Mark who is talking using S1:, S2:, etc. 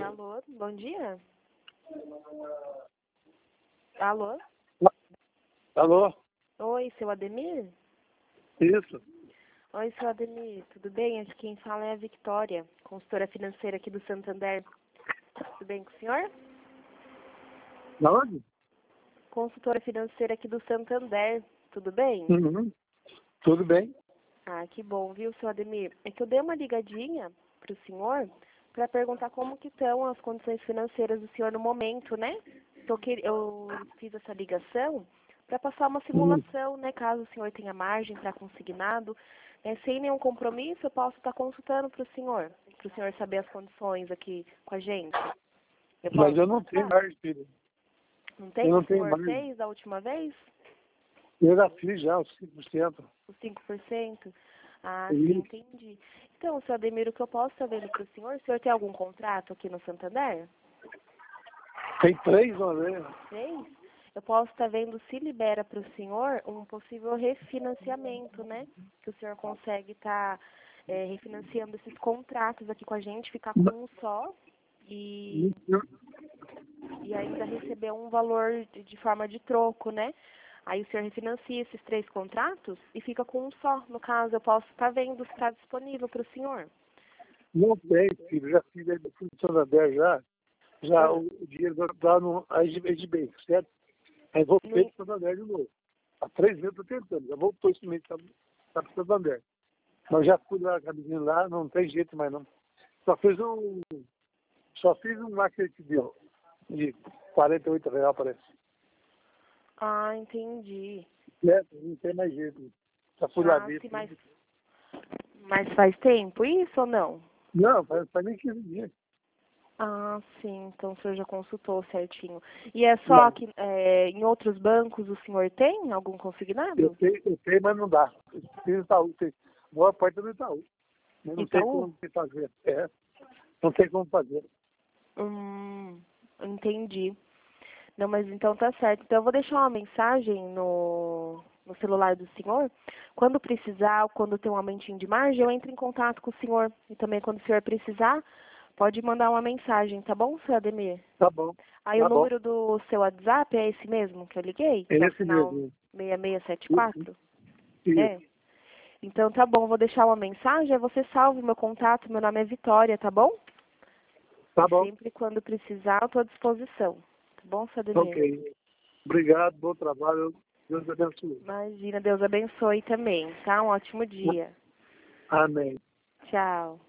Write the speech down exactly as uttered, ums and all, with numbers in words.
S1: Alô, bom dia. Alô?
S2: Alô?
S1: Oi, seu Ademir?
S2: Isso.
S1: Oi, seu Ademir, tudo bem? Aqui quem fala é a Victória, consultora financeira aqui do Santander. Tudo bem com o senhor?
S2: Da onde?
S1: Consultora financeira aqui do Santander, tudo bem?
S2: Uhum. Tudo bem.
S1: Ah, que bom, viu, seu Ademir? É que eu dei uma ligadinha para o senhor para perguntar como que estão as condições financeiras do senhor no momento, né? Então, eu que- eu fiz essa ligação para passar uma
S2: Uhum.
S1: simulação, né? Caso o senhor tenha margem para consignado, né, sem nenhum compromisso, eu posso estar consultando para o senhor, para o senhor saber as condições aqui com a gente. Eu
S2: Mas
S1: posso
S2: eu não tenho
S1: passar?
S2: mais, filho.
S1: Não tem
S2: Eu
S1: que
S2: não
S1: o
S2: tenho
S1: senhor
S2: mais.
S1: fez da última vez?
S2: Eu já fiz já os cinco por cento.
S1: Os cinco por cento? Ah, sim,
S2: Isso.
S1: entendi. Então, seu Ademir, o que eu posso estar vendo para o senhor, o senhor tem algum contrato aqui no Santander?
S2: Tem três, uma vez.
S1: Três? Eu posso estar vendo se libera para o senhor um possível refinanciamento, né? Que o senhor consegue estar é, refinanciando esses contratos aqui com a gente, ficar com um só e, e ainda receber um valor de, de forma de troco, né? Aí o senhor refinancia esses três contratos e fica com um só. No caso, eu posso estar vendo se está disponível para o senhor.
S2: Não tem, filho. Já fiz aí do Fundo de Santander já. Já
S1: Ah,
S2: o, o dinheiro está no Edbank, certo? Aí voltei
S1: no,
S2: para o Santander de novo. Há três meses eu estou tentando. Já voltou esse mês para o Santander. Mas já fui lá, com a menina lá, não tem jeito mais não. Só fiz um. Só fiz um lá que ele te deu. De quarenta e oito reais, parece.
S1: ah, entendi.
S2: É, não tem mais jeito. Já fui lá
S1: Ah,
S2: ver.
S1: sim, mas, mas faz tempo isso ou não?
S2: Não, faz, faz nem quinze dias.
S1: Ah, sim, então o senhor já consultou certinho. E é só
S2: Não.
S1: que é, em outros bancos o senhor tem algum
S2: Eu
S1: consignado?
S2: tenho, eu tenho, mas não dá. Tem no Itaú, tem. Boa parte é do Itaú. Eu não sei
S1: Itaú?
S2: como fazer. É, não tem como fazer.
S1: Hum, entendi. Não, mas então tá certo. Então eu vou deixar uma mensagem no, no celular do senhor. Quando precisar, ou quando tem um aumentinho de margem, eu entro em contato com o senhor. E também quando o senhor precisar, pode mandar uma mensagem, tá bom, seu Ademir?
S2: Tá bom,
S1: Aí o
S2: tá bom.
S1: número do seu WhatsApp é esse mesmo que eu liguei?
S2: É
S1: Que é o
S2: esse
S1: final
S2: mesmo.
S1: seis seis sete
S2: Isso.
S1: quatro? É?
S2: Isso.
S1: Então tá bom, vou deixar uma mensagem, aí você salva o meu contato, meu nome é Vitória, tá bom?
S2: Tá
S1: E
S2: bom.
S1: sempre quando precisar, eu tô à disposição. Tá bom, seu Ademir?
S2: Ok. Obrigado, bom trabalho. Deus abençoe.
S1: Imagina, Deus abençoe também, tá? Um ótimo dia.
S2: Amém.
S1: Tchau.